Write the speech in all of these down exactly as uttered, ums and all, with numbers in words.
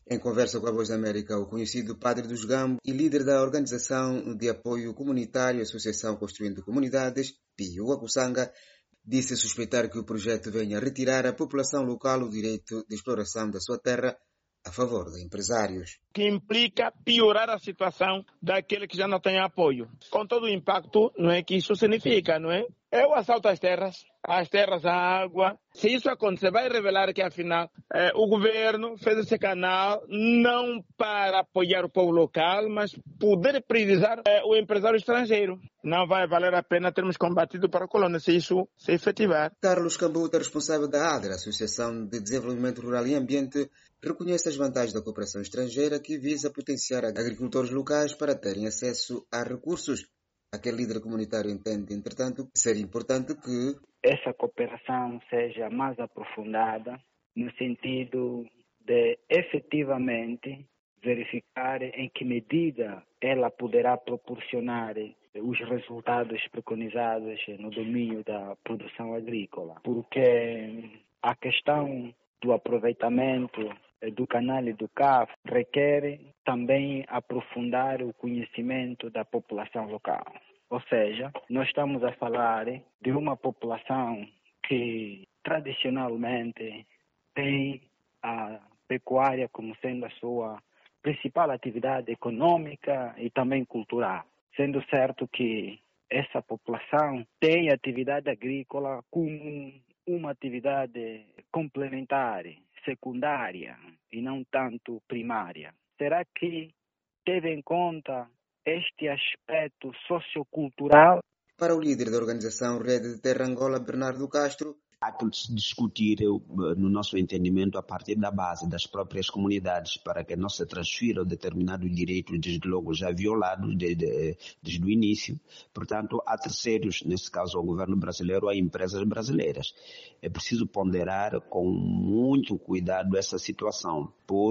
Em conversa com a Voz da América, o conhecido Padre dos Gambo e líder da Organização de Apoio Comunitário Associação Construindo Comunidades, Pio Akusanga, disse suspeitar que o projeto venha retirar à população local o direito de exploração da sua terra a favor de empresários. Que implica piorar a situação daquele que já não tem apoio. Com todo o impacto, não é que isso significa, não é? É o assalto às terras, às terras, à água. Se isso acontecer, vai revelar que, afinal, é, o governo fez esse canal não para apoiar o povo local, mas poder priorizar é, o empresário estrangeiro. Não vai valer a pena termos combatido para a colônia, se isso se efetivar. Carlos Cambuta, responsável da ADRA, Associação de Desenvolvimento Rural e Ambiente, reconhece as vantagens da cooperação estrangeira que visa potenciar agricultores locais para terem acesso a recursos. Aquele líder comunitário entende, entretanto, ser importante que essa cooperação seja mais aprofundada no sentido de efetivamente verificar em que medida ela poderá proporcionar os resultados preconizados no domínio da produção agrícola. Porque a questão do aproveitamento do canal e do C A F requer também aprofundar o conhecimento da população local. Ou seja, nós estamos a falar de uma população que tradicionalmente tem a pecuária como sendo a sua principal atividade econômica e também cultural. Sendo certo que essa população tem atividade agrícola como uma atividade complementar, secundária e não tanto primária. Será que teve em conta este aspecto sociocultural? Para o líder da organização Rede de Terra Angola, Bernardo Castro, há que se discutir, no nosso entendimento, a partir da base das próprias comunidades, para que não se transfiram determinados direitos, desde logo já violados desde, desde o início. Portanto, há terceiros, nesse caso ao governo brasileiro, a empresas brasileiras. É preciso ponderar com muito cuidado essa situação,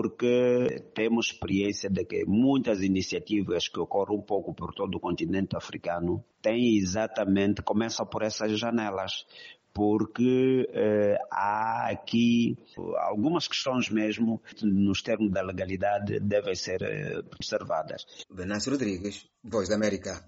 porque temos experiência de que muitas iniciativas que ocorrem um pouco por todo o continente africano têm exatamente, começam por essas janelas. Porque eh, há aqui algumas questões mesmo, nos termos da legalidade, devem ser eh, observadas. Venâncio Rodrigues, Voz da América.